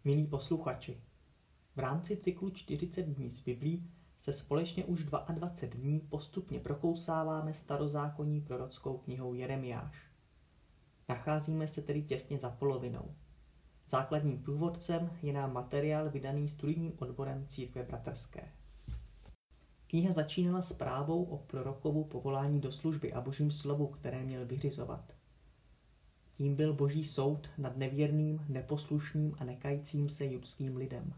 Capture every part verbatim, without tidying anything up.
Milí posluchači, v rámci cyklu čtyřicet dní z Biblí se společně už dvacet dva dní postupně prokousáváme starozákonní prorockou knihou Jeremiáš. Nacházíme se tedy těsně za polovinou. Základním průvodcem je nám materiál vydaný studijním odborem Církve bratrské. Kniha začínala zprávou o prorokovu povolání do služby a božím slovu, které měl vyřizovat. Tím byl boží soud nad nevěrným, neposlušným a nekajícím se judským lidem.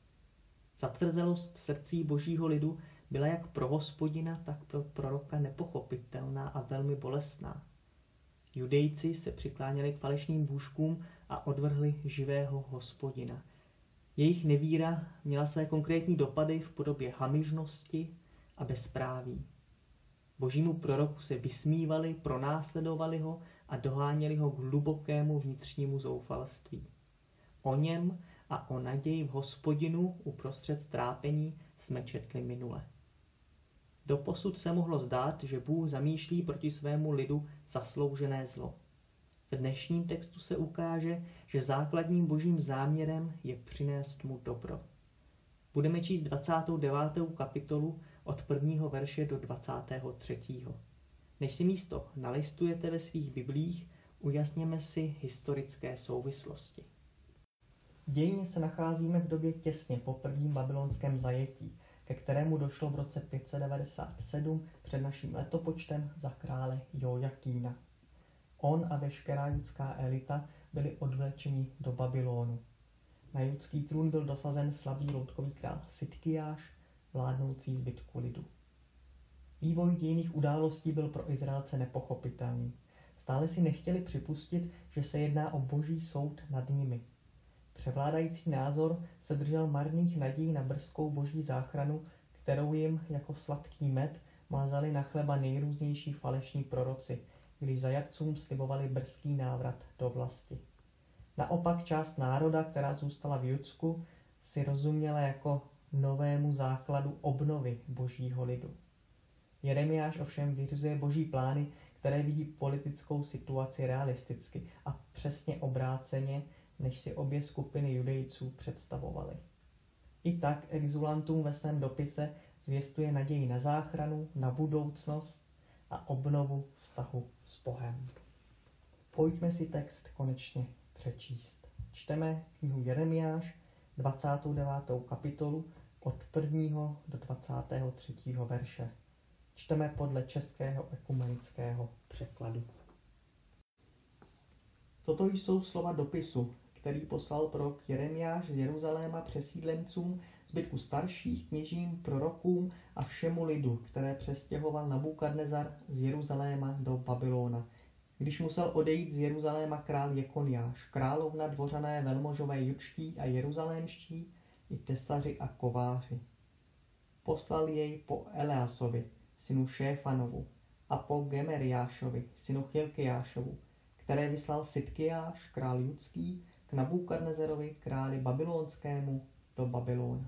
Zatvrzelost srdcí božího lidu byla jak pro Hospodina, tak pro proroka nepochopitelná a velmi bolestná. Judejci se přikláněli k falešným bůžkům a odvrhli živého Hospodina. Jejich nevíra měla své konkrétní dopady v podobě hamižnosti a bezpráví. Božímu proroku se vysmívali, pronásledovali ho a doháněli ho k hlubokému vnitřnímu zoufalství. O něm a o naději v Hospodinu uprostřed trápení jsme četli minule. Doposud se mohlo zdát, že Bůh zamýšlí proti svému lidu zasloužené zlo. V dnešním textu se ukáže, že základním božím záměrem je přinést mu dobro. Budeme číst dvacátou devátou kapitolu od prvního verše do dvacátého třetího. Než si místo nalistujete ve svých biblích, ujasněme si historické souvislosti. Dějně se nacházíme v době těsně po prvním babylonském zajetí, ke kterému došlo v roce pět set devadesát sedm před naším letopočtem za krále Jojakína. On a veškerá judská elita byli odvlečeni do Babylonu. Na judský trůn byl dosazen slabý loutkový král Sidkiáš, vládnoucí zbytku lidu. Vývoj dějných událostí byl pro Izraelce nepochopitelný. Stále si nechtěli připustit, že se jedná o boží soud nad nimi. Převládající názor se držel marných nadějí na brzkou boží záchranu, kterou jim jako sladký med mázali na chleba nejrůznější falešní proroci, když zajatcům slibovali brzký návrat do vlasti. Naopak část národa, která zůstala v Judsku, si rozuměla jako novému základu obnovy božího lidu. Jeremiáš ovšem vyřizuje boží plány, které vidí politickou situaci realisticky a přesně obráceně, než si obě skupiny judejců představovaly. I tak exulantům ve svém dopise zvěstuje naději na záchranu, na budoucnost a obnovu vztahu s Bohem. Pojďme si text konečně přečíst. Čteme knihu Jeremiáš, dvacátou devátou kapitolu od prvního do dvacátého třetího verše. Čteme podle českého ekumenického překladu. Toto jsou slova dopisu, který poslal prorok Jeremiáš z Jeruzaléma přesídlencům, zbytku starších, kněžím, prorokům a všemu lidu, které přestěhoval Nabukadnezar z Jeruzaléma do Babylona, když musel odejít z Jeruzaléma král Jekoniáš, královna, dvořané, velmožové judští a jeruzalémští, i tesaři a kováři. Poslal jej po Eleasovi, synu Šéfanovu, a po Gemeriášovi, synu Chilkiášovu, které vyslal Sidkiáš, král judský, k Nabukadnezarovi, králi babylonskému, do Babylona.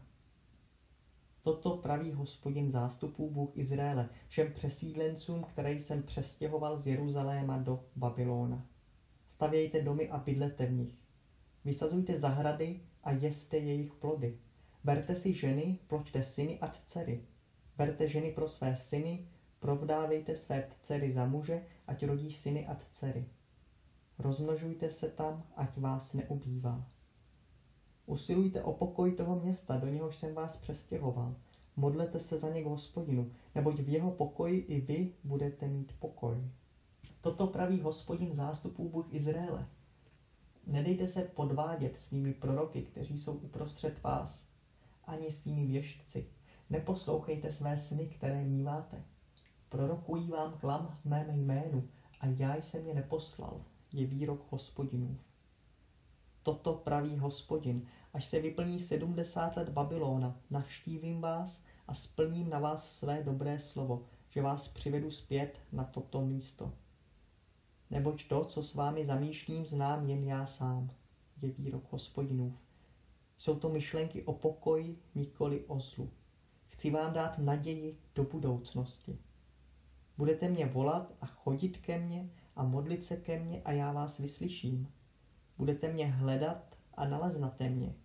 Toto praví Hospodin zástupů, Bůh Izraele, všem přesídlencům, které jsem přestěhoval z Jeruzaléma do Babylona. Stavějte domy a bydlete v nich. Vysazujte zahrady a jeste jejich plody. Berte si ženy, ploďte syny a dcery. Berte ženy pro své syny, provdávejte své dcery za muže, ať rodí syny a dcery. Rozmnožujte se tam, ať vás neubývá. Usilujte o pokoj toho města, do něhož jsem vás přestěhoval. Modlete se za ně k Hospodinu, neboť v jeho pokoji i vy budete mít pokoj. Toto praví Hospodin zástupů, Bůh Izraele. Nedejte se podvádět svými proroky, kteří jsou uprostřed vás, ani svými věštci. Neposlouchejte své sny, které míváte. Prorokují vám klam v mém jménu a já jsem je neposlal, je výrok Hospodinův. Toto praví Hospodin, až se vyplní sedmdesát let Babylona, navštívím vás a splním na vás své dobré slovo, že vás přivedu zpět na toto místo. Neboť to, co s vámi zamýšlím, znám jen já sám, je výrok Hospodinův. Jsou to myšlenky o pokoji, nikoli o zlu. Chci vám dát naději do budoucnosti. Budete mě volat a chodit ke mně a modlit se ke mně a já vás vyslyším. Budete mě hledat a naleznete mě,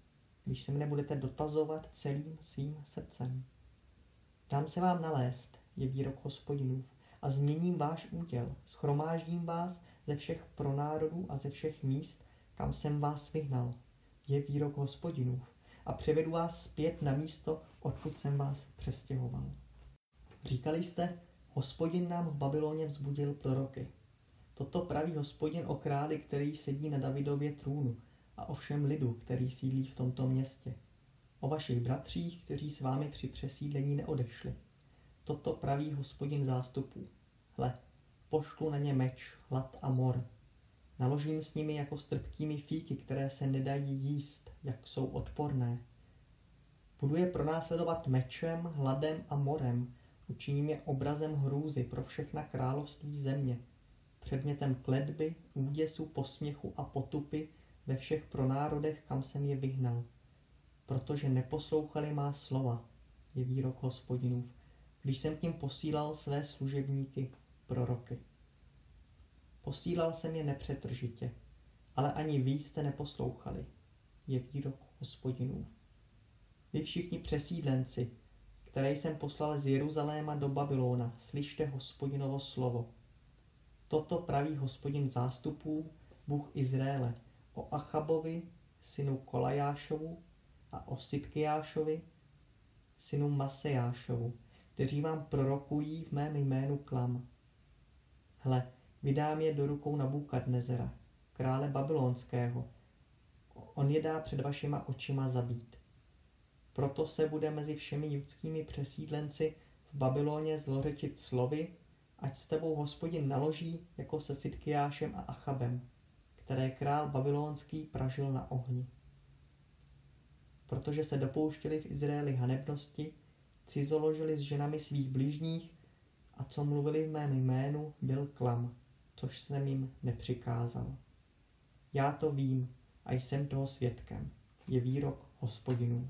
když se mne budete dotazovat celým svým srdcem. Dám se vám nalézt, je výrok Hospodinův, a změním váš úděl, shromáždím vás ze všech pronárodů a ze všech míst, kam jsem vás vyhnal, je výrok Hospodinův, a převedu vás zpět na místo, odkud jsem vás přestěhoval. Říkali jste, Hospodin nám v Babyloně vzbudil proroky. Toto praví Hospodin o králi, který sedí na Davidově trůnu, a o všem lidu, který sídlí v tomto městě. O vašich bratřích, kteří s vámi při přesídlení neodešli. Toto praví Hospodin zástupů. Hle, pošlu na ně meč, hlad a mor. Naložím s nimi jako s trpkými fíky, které se nedají jíst, jak jsou odporné. Budu je pronásledovat mečem, hladem a morem. Učiním je obrazem hrůzy pro všechna království země. Předmětem kletby, úděsu, posměchu a potupy ve všech pronárodech, kam jsem je vyhnal. Protože neposlouchali má slova, je výrok Hospodinův, když jsem k nim posílal své služebníky, proroky. Posílal jsem je nepřetržitě, ale ani vy jste neposlouchali, je výrok Hospodinův. Vy všichni přesídlenci, které jsem poslal z Jeruzaléma do Babylona, slyšte Hospodinovo slovo. Toto praví Hospodin zástupů, Bůh Izraele, o Achabovi, synu Kolajášovu, a o Sitkijášovi, synu Masejášovu, kteří vám prorokují v mém jménu klam. Hle, vydám je do rukou Nabukadnezera, krále babylonského. On je dá před vašima očima zabít. Proto se bude mezi všemi judskými přesídlenci v Babyloně zlořečit slovy, ať s tebou Hospodin naloží jako se Sitkijášem a Achabem, které král babylonský pražil na ohni. Protože se dopouštěli v Izraeli hanebnosti, cizoložili s ženami svých blížních a co mluvili v mém jménu, byl klam, což jsem jim nepřikázal. Já to vím a jsem toho svědkem, je výrok Hospodinův.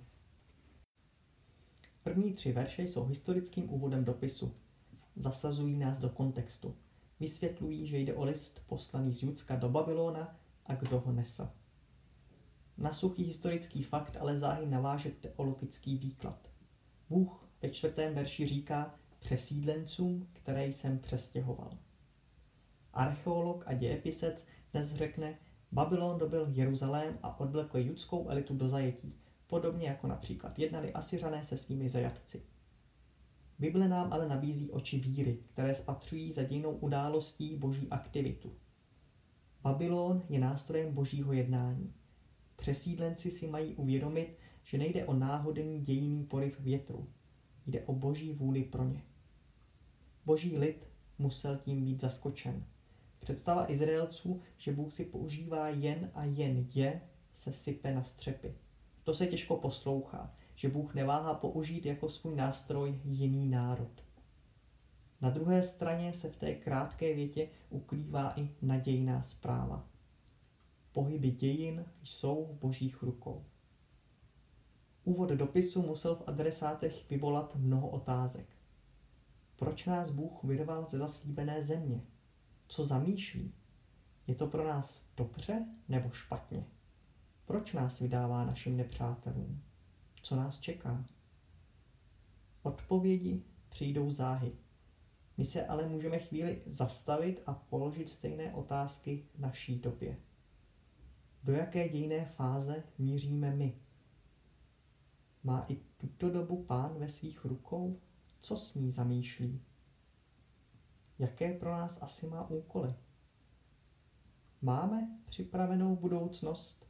První tři verše jsou historickým úvodem dopisu. Zasazují nás do kontextu. Vysvětlují, že jde o list poslaný z Judska do Babylona a kdo ho nesl. Na suchý historický fakt ale záhy naváže teologický výklad. Bůh ve čtvrtém verši říká přesídlencům, které jsem přestěhoval. Archeolog a dějepisec dnes řekne, Babylon dobyl Jeruzalém a odvlekl judskou elitu do zajetí, podobně jako například jednali Asyřané se svými zajatci. Bible nám ale nabízí oči víry, které spatřují za dějnou událostí boží aktivitu. Babylon je nástrojem božího jednání. Přesídlenci si mají uvědomit, že nejde o náhodný dějinný poryv větru, jde o boží vůli pro ně. Boží lid musel tím být zaskočen. Představa Izraelců, že Bůh si používá jen a jen je, se sype na střepy. To se těžko poslouchá, že Bůh neváhá použít jako svůj nástroj jiný národ. Na druhé straně se v té krátké větě ukrývá i nadějná zpráva. Pohyby dějin jsou v božích rukou. Úvod dopisu musel v adresátech vyvolat mnoho otázek. Proč nás Bůh vyrval ze zaslíbené země? Co zamýšlí? Je to pro nás dobře nebo špatně? Proč nás vydává našim nepřátelům? Co nás čeká? Odpovědi přijdou záhy. My se ale můžeme chvíli zastavit a položit stejné otázky v naší době. Do jaké dějinné fáze míříme my? Má i tuto dobu Pán ve svých rukou? Co s ní zamýšlí? Jaké pro nás asi má úkoly? Máme připravenou budoucnost?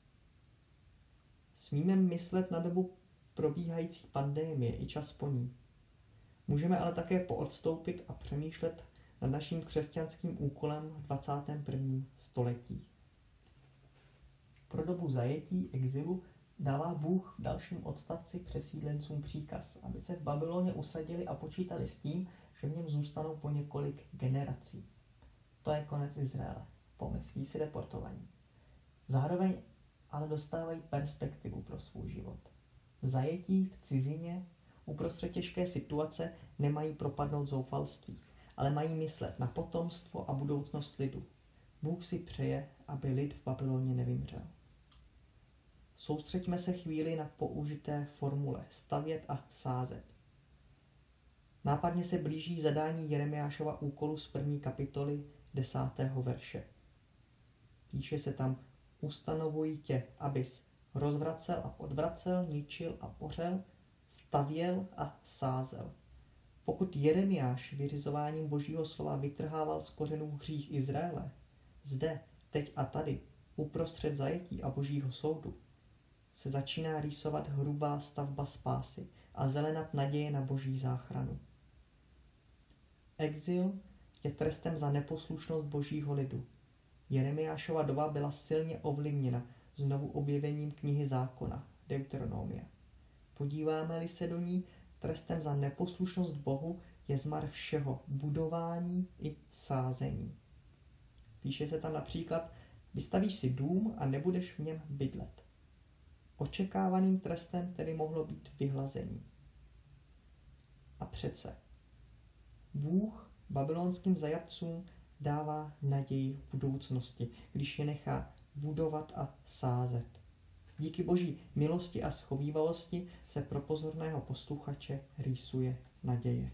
Smíme myslet na dobu probíhající pandemie i čas po ní. Můžeme ale také poodstoupit a přemýšlet nad naším křesťanským úkolem v dvacátém prvním století. Pro dobu zajetí exilu dává Bůh v dalším odstavci přesídlencům příkaz, aby se v Babyloně usadili a počítali s tím, že v něm zůstanou po několik generací. To je konec Izraele. Pomyslí si deportovaní. Zároveň ale dostávají perspektivu pro svůj život. V zajetí, v cizině, uprostřed těžké situace nemají propadnout zoufalství, ale mají myslet na potomstvo a budoucnost lidu. Bůh si přeje, aby lid v Babyloně nevymřel. Soustřeďme se chvíli na použité formule stavět a sázet. Nápadně se blíží zadání Jeremiášova úkolu z první kapitoly desátého verše. Píše se tam: ustanovuji tě, abys rozvracel a podvracel, ničil a pořel, stavěl a sázel. Pokud Jeremiáš vyřizováním Božího slova vytrhával z kořenů hřích Izraele, zde, teď a tady, uprostřed zajetí a Božího soudu, se začíná rýsovat hrubá stavba spásy a zelenat naděje na Boží záchranu. Exil je trestem za neposlušnost Božího lidu. Jeremiášova doba byla silně ovlivněna znovu objevením knihy zákona, Deuteronomia. Podíváme-li se do ní, trestem za neposlušnost Bohu je zmar všeho, budování i sázení. Píše se tam například: vystavíš si dům a nebudeš v něm bydlet. Očekávaným trestem tedy mohlo být vyhlazení. A přece Bůh babylonským zajatcům dává naději v budoucnosti, když je nechá budovat a sázet. Díky Boží milosti a schovívavosti se pro pozorného posluchače rýsuje naděje.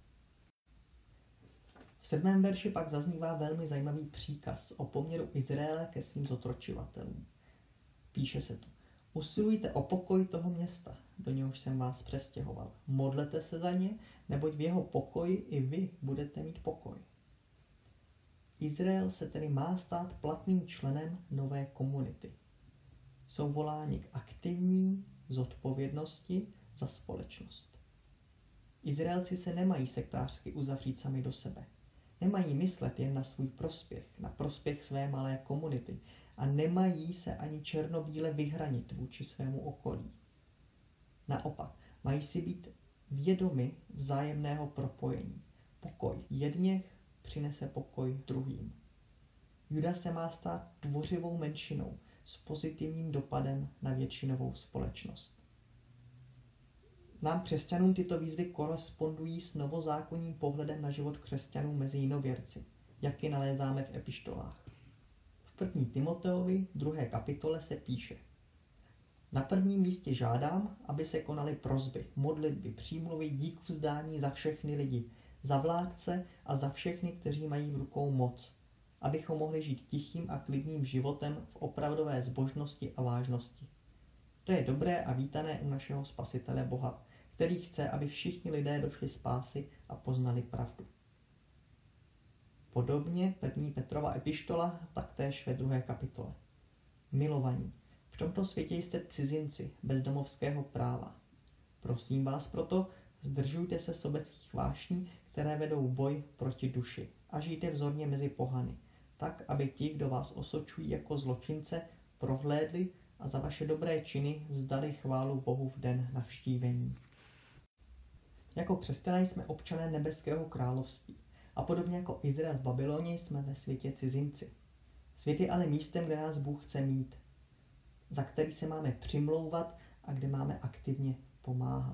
V sedmém verši pak zaznívá velmi zajímavý příkaz o poměru Izraele ke svým zotročivatelům. Píše se tu: usilujte o pokoj toho města, do něhož jsem vás přestěhoval. Modlete se za ně, neboť v jeho pokoji i vy budete mít pokoj. Izrael se tedy má stát platným členem nové komunity. Jsou voláni k aktivní zodpovědnosti za společnost. Izraelci se nemají sektářsky uzavřít sami do sebe. Nemají myslet jen na svůj prospěch, na prospěch své malé komunity a nemají se ani černobíle vyhranit vůči svému okolí. Naopak, mají si být vědomi vzájemného propojení. Pokoj jedněch přinese pokoj druhým. Juda se má stát tvořivou menšinou s pozitivním dopadem na většinovou společnost. Nám křesťanům tyto výzvy korespondují s novozákonním pohledem na život křesťanů mezi jinověrci, jak je nalézáme v epištolách. V první Timoteovi, druhé kapitole se píše: na prvním místě žádám, aby se konaly prosby, modlitby, přímluvy, dík vzdání za všechny lidi, za vládce a za všechny, kteří mají v rukou moc, abychom mohli žít tichým a klidným životem v opravdové zbožnosti a vážnosti. To je dobré a vítané u našeho Spasitele Boha, který chce, aby všichni lidé došli spásy a poznali pravdu. Podobně první Petrova epištola taktéž ve druhé kapitole. Milovaní, v tomto světě jste cizinci bez domovského práva. Prosím vás proto, zdržujte se sobeckých vášní, které vedou boj proti duši, a žijte vzorně mezi pohany, tak, aby ti, kdo vás osočují jako zločince, prohlédli a za vaše dobré činy vzdali chválu Bohu v den navštívení. Jako křesťané jsme občané nebeského království a podobně jako Izrael v Babyloně jsme ve světě cizinci. Svět je ale místem, kde nás Bůh chce mít, za který se máme přimlouvat a kde máme aktivně pomáhat.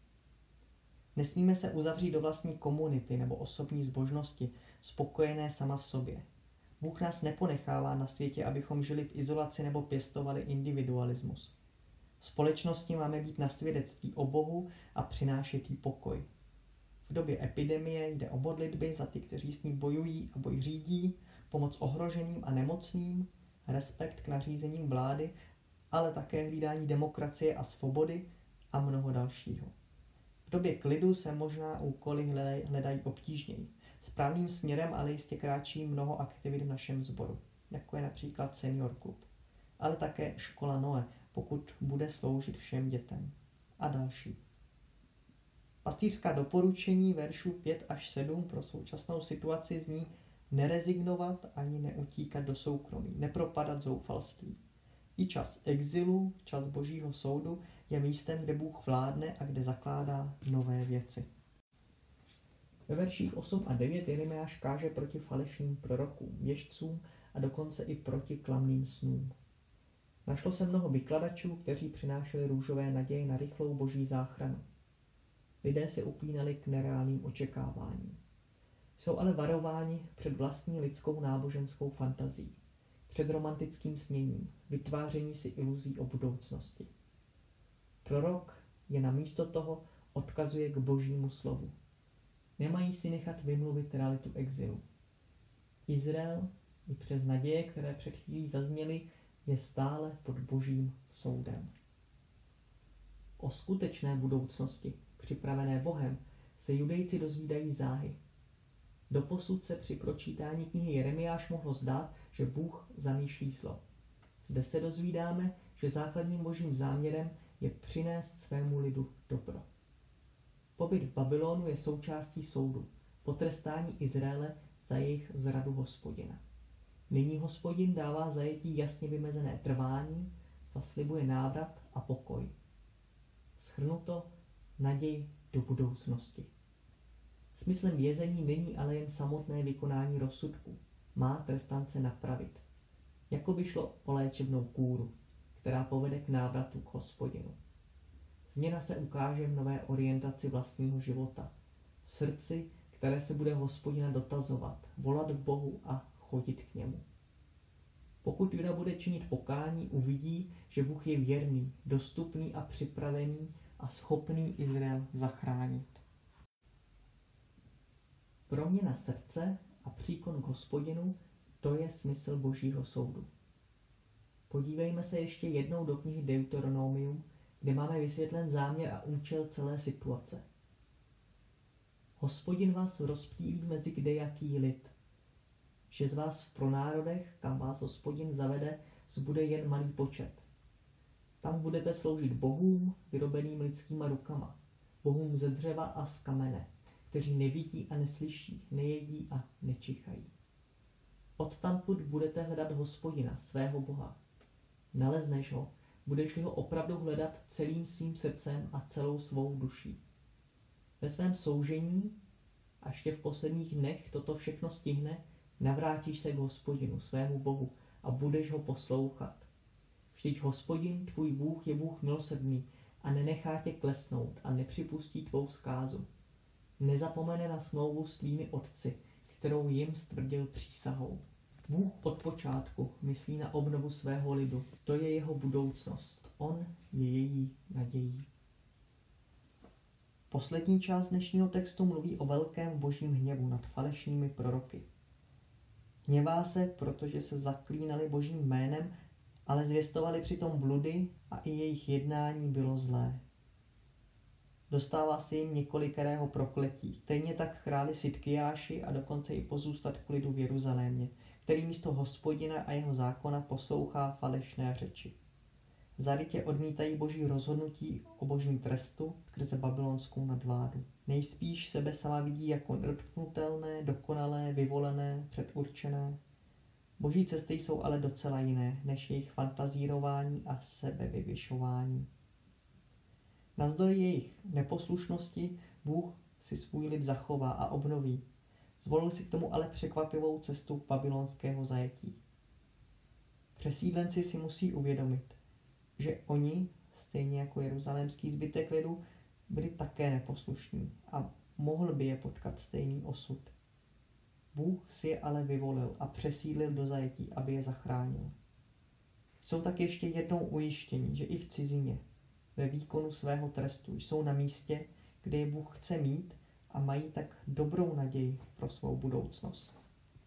Nesmíme se uzavřít do vlastní komunity nebo osobní zbožnosti, spokojené sama v sobě. Bůh nás neponechává na světě, abychom žili v izolaci nebo pěstovali individualismus. V společnosti máme být na svědectví o Bohu a přinášet jí pokoj. V době epidemie jde o modlitby za ty, kteří s ní bojují a boj řídí, pomoc ohroženým a nemocným, respekt k nařízením vlády, ale také hlídání demokracie a svobody a mnoho dalšího. V době klidu se možná úkoly hledají obtížněji. Správným směrem ale jistě kráčí mnoho aktivit v našem sboru, jako je například Senior Klub, ale také škola Noe, pokud bude sloužit všem dětem a další. Pastýřská doporučení veršů pět až sedm pro současnou situaci zní: nerezignovat ani neutíkat do soukromí, nepropadat zoufalství. I čas exilu, čas Božího soudu je místem, kde Bůh vládne a kde zakládá nové věci. Ve verších osm a devět Jeremiáš káže proti falešným prorokům, věštcům a dokonce i proti klamným snům. Našlo se mnoho vykladačů, kteří přinášeli růžové naděje na rychlou Boží záchranu. Lidé se upínali k nereálným očekáváním. Jsou ale varováni před vlastní lidskou náboženskou fantazí. před romantickým sněním, vytváření si iluzí o budoucnosti. Prorok je namísto toho odkazuje k božímu slovu. Nemají si nechat vymluvit realitu exilu. Izrael, i přes naděje, které před chvílí zazněly, je stále pod božím soudem. O skutečné budoucnosti, připravené Bohem, se Judejci dozvídají záhy. Doposud se při pročítání knihy Jeremiáš mohlo zdát, že Bůh zamýšlí zlo. Zde se dozvídáme, že základním božím záměrem je přinést svému lidu dobro. Pobyt v Babylonu je součástí soudu, potrestání Izraele za jejich zradu Hospodina. Nyní Hospodin dává zajetí jasně vymezené trvání, zaslibuje návrat a pokoj. Shrnuto, naději do budoucnosti. Smyslem vězení není ale jen samotné vykonání rozsudku. Má trestance napravit. Jako by šlo o léčebnou kúru, která povede k návratu k Hospodinu. Změna se ukáže v nové orientaci vlastního života. V srdci, které se bude Hospodina dotazovat, volat k Bohu a chodit k němu. Pokud Juda bude činit pokání, uvidí, že Bůh je věrný, dostupný a připravený a schopný Izrael zachránit. Proměna srdce a příklon k Hospodinu, to je smysl božího soudu. Podívejme se ještě jednou do knihy Deuteronomium, kde máme vysvětlen záměr a účel celé situace. Hospodin vás rozptýlí mezi kdejaký lid, že z vás v pronárodech, kam vás Hospodin zavede, zbude jen malý počet. Tam budete sloužit bohům, vyrobeným lidskýma rukama, bohům ze dřeva a z kamene, kteří nevidí a neslyší, nejedí a nečichají. Odtamtud budete hledat Hospodina, svého Boha. Nalezneš ho, budeš-li ho opravdu hledat celým svým srdcem a celou svou duší. Ve svém soužení, až tě v posledních dnech toto všechno stihne, navrátíš se k Hospodinu, svému Bohu, a budeš ho poslouchat. Vždyť Hospodin, tvůj Bůh, je Bůh milosrdný a nenechá tě klesnout a nepřipustí tvou zkázu. Nezapomene na smlouvu s tvými otci, kterou jim stvrdil přísahou. Bůh od počátku myslí na obnovu svého lidu. To je jeho budoucnost. On je její nadějí. Poslední část dnešního textu mluví o velkém božím hněvu nad falešnými proroky. Hněvá se, protože se zaklínali božím jménem, ale zvěstovali přitom bludy a i jejich jednání bylo zlé. Dostává se jim několikerého prokletí. Stejně tak králi Sidkiáši a dokonce i pozůstatku lidu v Jeruzalémě, který místo Hospodina a jeho zákona poslouchá falešné řeči. Zarytě odmítají boží rozhodnutí o božím trestu skrze babylonskou nadvládu. Nejspíš sebe sama vidí jako nedotknutelné, dokonalé, vyvolené, předurčené. Boží cesty jsou ale docela jiné, než jejich fantazírování a sebevyvyšování. Navzdory jejich neposlušnosti Bůh si svůj lid zachová a obnoví. Zvolil si k tomu ale překvapivou cestu babylonského zajetí. Přesídlenci si musí uvědomit, že oni, stejně jako jeruzalémský zbytek lidu, byli také neposlušní a mohl by je potkat stejný osud. Bůh si je ale vyvolil a přesídlil do zajetí, aby je zachránil. Jsou tak ještě jednou ujištění, že i v cizině, ve výkonu svého trestu, jsou na místě, kde je Bůh chce mít, a mají tak dobrou naději pro svou budoucnost.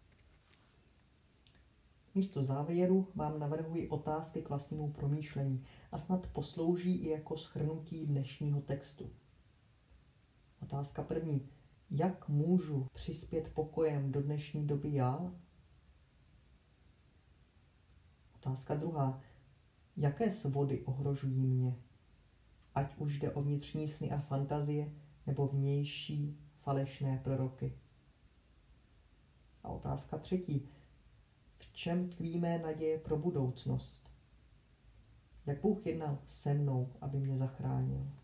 Místo závěru vám navrhuji otázky k vlastnímu promýšlení a snad poslouží i jako shrnutí dnešního textu. Otázka první. Jak můžu přispět pokojem do dnešní doby já? Otázka druhá. Jaké svody ohrožují mě? Ať už jde o vnitřní sny a fantazie, nebo vnější falešné proroky. A otázka třetí. V čem tkví mé naděje pro budoucnost? Jak Bůh jednal se mnou, aby mě zachránil?